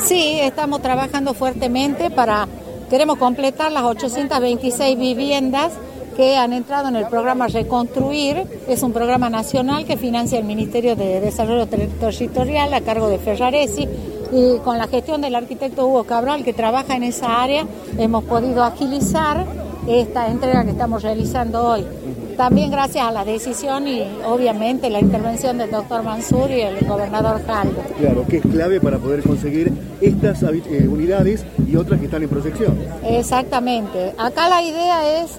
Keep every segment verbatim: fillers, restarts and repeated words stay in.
Sí, estamos trabajando fuertemente para, queremos completar las ochocientas veintiséis viviendas que han entrado en el programa Reconstruir. Es un programa nacional que financia el Ministerio de Desarrollo Territorial a cargo de Ferraresi, y con la gestión del arquitecto Hugo Cabral, que trabaja en esa área, hemos podido agilizar esta entrega que estamos realizando hoy. También gracias a la decisión y obviamente la intervención del doctor Mansur y el gobernador Jaldo. Claro, que es clave para poder conseguir estas eh, unidades y otras que están en proyección. Exactamente. Acá la idea es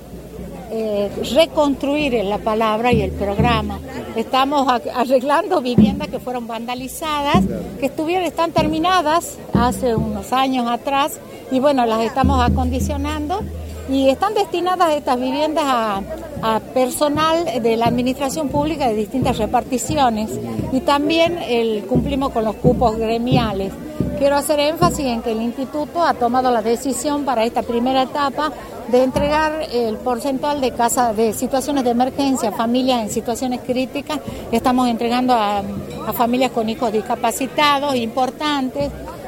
eh, reconstruir en la palabra y el programa. Estamos arreglando viviendas que fueron vandalizadas, claro, que estuvieron, están terminadas hace unos años atrás y bueno, las estamos acondicionando. Y están destinadas estas viviendas a, a personal de la administración pública de distintas reparticiones y también el, cumplimos con los cupos gremiales. Quiero hacer énfasis en que el instituto ha tomado la decisión para esta primera etapa de entregar el porcentual de casas de situaciones de emergencia, familias en situaciones críticas. Estamos entregando a, a familias con hijos discapacitados importantes,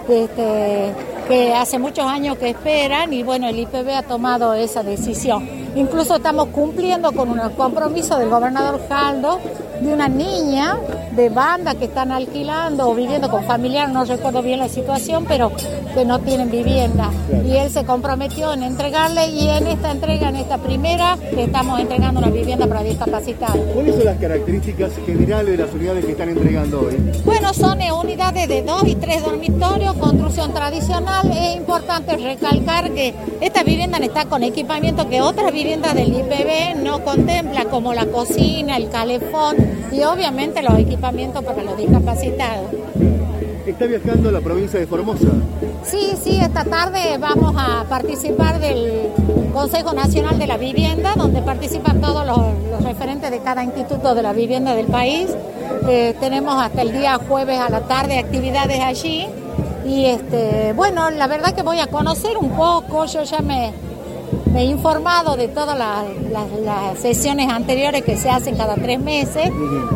Este, que hace muchos años que esperan y bueno, el I P B ha tomado esa decisión. Incluso estamos cumpliendo con un compromiso del gobernador Jaldo de una niña de banda que están alquilando o viviendo con familiares, no recuerdo bien la situación, pero que no tienen vivienda. Y él se comprometió en entregarle y en esta entrega, en esta primera, le estamos entregando una vivienda para discapacitados. ¿Cuáles son las características generales de las unidades que están entregando hoy? Bueno, son unidades de dos y tres dormitorios, construcción tradicional. Es importante recalcar que esta vivienda está con equipamiento que otras viviendas del I P B no contempla, como la cocina, el calefón y obviamente los equipamientos para los discapacitados. ¿Está viajando a la provincia de Formosa? Sí, sí, esta tarde vamos a participar del Consejo Nacional de la Vivienda, donde participan todos los, los referentes de cada instituto de la vivienda del país. Eh, tenemos hasta el día jueves a la tarde actividades allí. Y este, bueno, la verdad que voy a conocer un poco, yo ya me, me he informado de todas las, las, las sesiones anteriores que se hacen cada tres meses.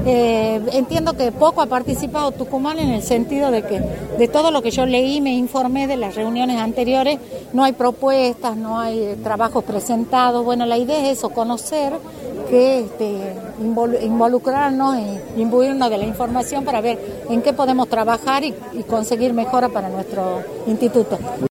Eh, entiendo que poco ha participado Tucumán en el sentido de que de todo lo que yo leí, me informé de las reuniones anteriores, no hay propuestas, no hay eh, trabajos presentados. Bueno, la idea es eso, conocer, que este, involucrarnos e imbuirnos de la información para ver en qué podemos trabajar y, y conseguir mejora para nuestro instituto.